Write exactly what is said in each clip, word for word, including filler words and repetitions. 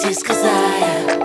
Таксистка Зая.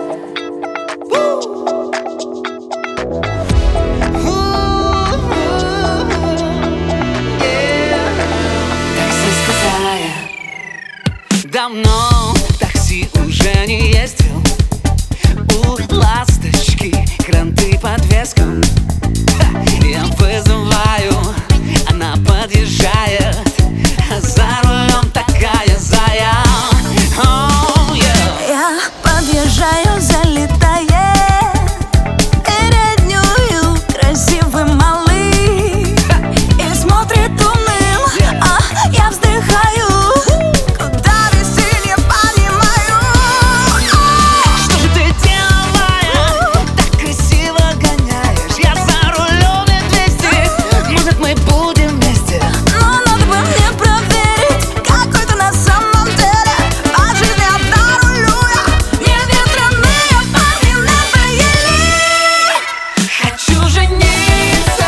Таксистка Зая. Давно в такси уже не ездил. У ласточки кранты подвеска. Я вызываю, она подъезжает. За рулем такая Зая. Oh, yeah. Я подъезжаю, залетает переднюю красивый малый и смотрит умным, yeah. А я вздыхаю, куда веселье понимаю. Что же ты делаешь? Так красиво гоняешь. Я за рулем и двести. Может, мы будем вместе? Но надо бы мне проверить, какой ты на самом деле. По жизни одна рулю я, мне ветреные парни надоели. Хочу жениться,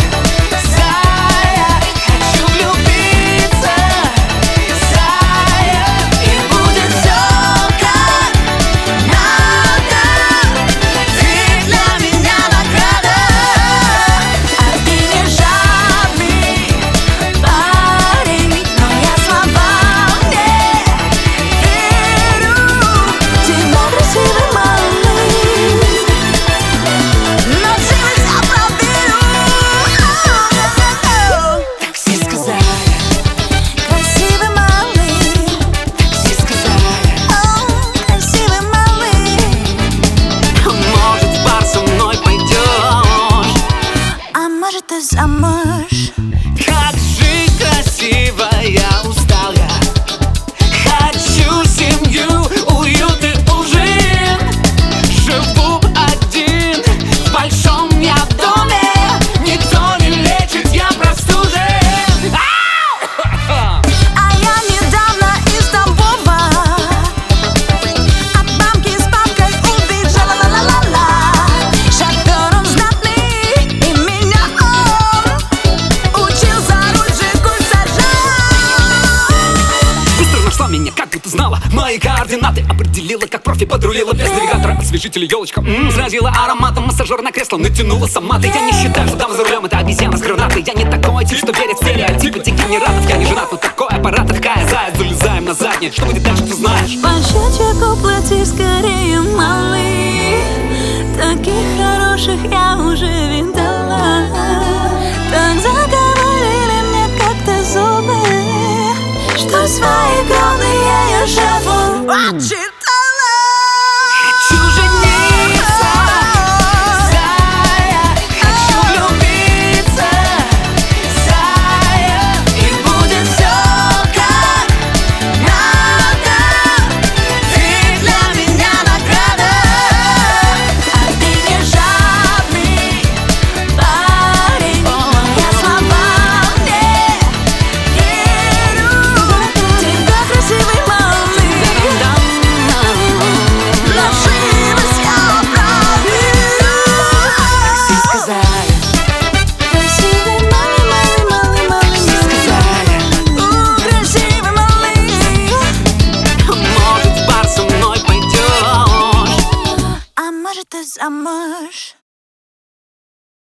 Зая. Хочу влюбиться, Зая. И будет все как надо. Ты для меня награда. А ты не жадный парень, но я словам не верю. Тебя красивый малый, но жизнь я проверю. Таксистка Зая. Красивый малый, Таксистка Зая. о, красивый малый. Может, в бар со мной пойдешь? А может, ты замуж? Как жизнь красиво, я устал я. Хочу семью, уют и ужин. Живу один в большом я доме. Никто не лечит, я простужен. Ау! А я недавно из Тамбова от мамки с папкой убежала, ла-ла-ла-ла. Шофер он знатный, и меня он учил за руль Жигуль сажать. Быстро нашла меня, как ты знала мои координаты. Определила, как профи, подрулила без навигатора. Освежитель, елочка, м-м, заразила ароматом. Массажер на кресло натянула сама. Ты, я не считаю, что дама за рулем это обезьяна с гранатой. Я не такой тип, что верит в стереотипы дегенератов. Я не женат, вот такой аппарат, такая Зая. Залезаем на заднее, что будет дальше, ты знаешь. По счетчику плати скорее, малый. Таких хороших я уже видала. Так заговорили мне как-то зубы, что свои годы я живу.